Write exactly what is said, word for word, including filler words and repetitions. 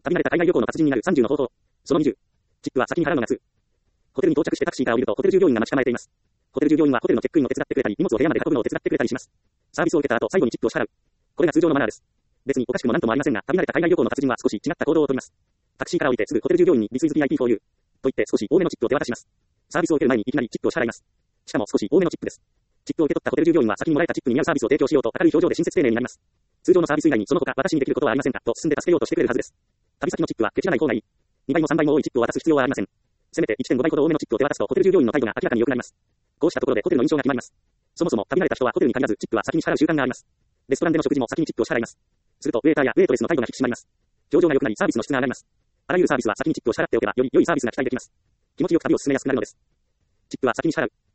旅慣れた海外旅行の達人になるさんじゅうの方法。そのにじゅう。チップは先に払うのが普通。ホテルに到着してタクシーから降りるとホテル従業員が待ち構えています。ホテル従業員はホテルのチェックインを手伝ってくれたり、荷物を部屋まで運ぶのを手伝ってくれたりします。サービスを受けた後、最後にチップを支払う。これが通常のマナーです。別におかしくもなんともありませんが、旅慣れた海外旅行の達人は少し違った行動をとります。タクシーから降りてすぐホテル従業員に This is ピーアイピー for you と言って少し多めのチップを手渡します。サービスを受ける前にいきなりチップを支払います。しかも少し多めのチップです。チップを受け取ったホテル従業員は先にもらえたチップに見合うサービスを提供しようと明るい表情で親切丁寧になります。通常のサービス以外にその他私にできることはありませんかと進んで助けようとしてくれるはずです。旅先のチップはケチらない方がいい。にばいもさんばいも多いチップを渡す必要はありません。せめて いってんごばいほど多めのチップを手渡すとホテル従業員の態度が明らかに良くなります。こうしたところでホテルの印象が決まります。そもそも旅慣れた人はホテルに限らずチップは先に支払う習慣があります。レストランでの食事も先にチップを支払います。するとウェイターやウェイトレスの態度が引き締まります。表情が良くなりサービスの質が上がります。あらゆるサービスは先にチップを支払っておけばより良いサービスが期待できます。気持ちよく旅を進めやすくなるのです。チップは先に支払う。